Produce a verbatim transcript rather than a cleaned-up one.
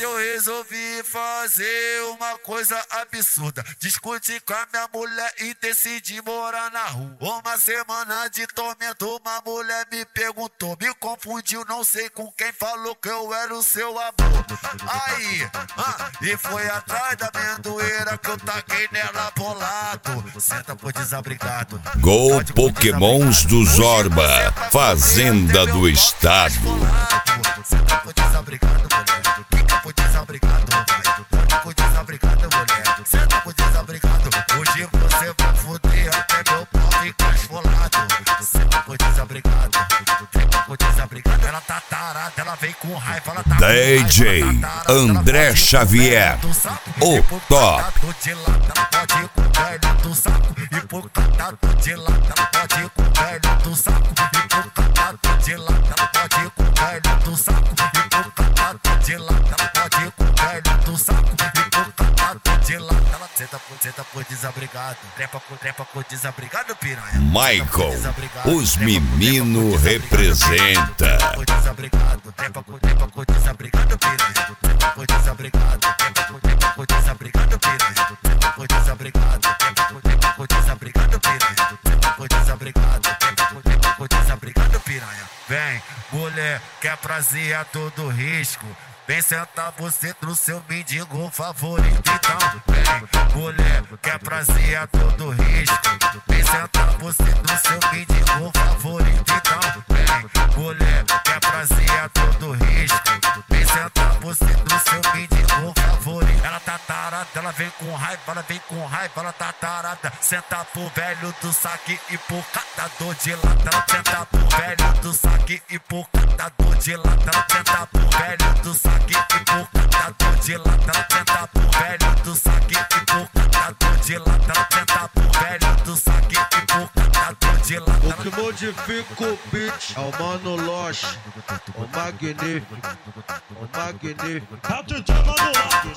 eu resolvi fazer uma coisa absurda. Discuti com a minha mulher e decidi morar na rua. Uma semana de tormento, uma mulher me perguntou, me confundiu, não sei com quem, falou que eu era o seu amor. Aí, ah, e foi atrás da amendoeira que eu taquei nela bolado. Senta por desabrigado. Gol Pokémons do Zorba, Fazenda do Estado. Senta por desabrigado, mulher. Fica por desabrigado, vai. Fica por desabrigado, mulher. Senta por desabrigado. Hoje você vai foder até meu pau ficar esfolado. Senta por desabrigado. Fica por desabrigado. Ela tá tarada, ela vem com raiva, ela tá D J André Xavier, o top. De lata, ela pode ir com o velho do saco. E por catado de lata, ela pode ir com o velho do saco. E por catado de lata, ela pode ir com o velho do saco. E por catado de lata, ela pode ir com o velho do saco. E por catado de lata, ela senta por, senta por desabrigado. Trepa por, trepa por desabrigado, piranha. Michael, os menino representa. Por desabrigado, trepa por, trepa por desabrigado, piranha. Trepa por desabrigado, trepa por, trepa por desabrigado, piranha. Trepa por desabrigado, trepa por, trepa por desabrigado, piranha. Trepa por desabrigado, trepa por, trepa por desabrigado, piranha. Vem, mulher, quer prazer a todo risco. Vem sentar você no seu mendigo favorito. Então, vem, mulher, quer prazer a todo risco. Vem sentar você no seu mendigo favorito. Então, vem, mulher, quer prazer a todo risco. Vem sentar você no seu mendigo favorito. Ela tá tarada, ela vem com raiva, ela vem com raiva, ela tá tarada. Senta pro velho do saque e pro catador de lata. Ela senta pro velho do saque e pro catador de lata. Ela senta pro velho do saque e por catador de lata. Ela senta pro velho do saque e por catador de lata. Ela senta pro velho do saque e por catador de lata. O que modifica o beat é o Mano Loche, o magnífico, o magnífico. É o D J Mano Loche.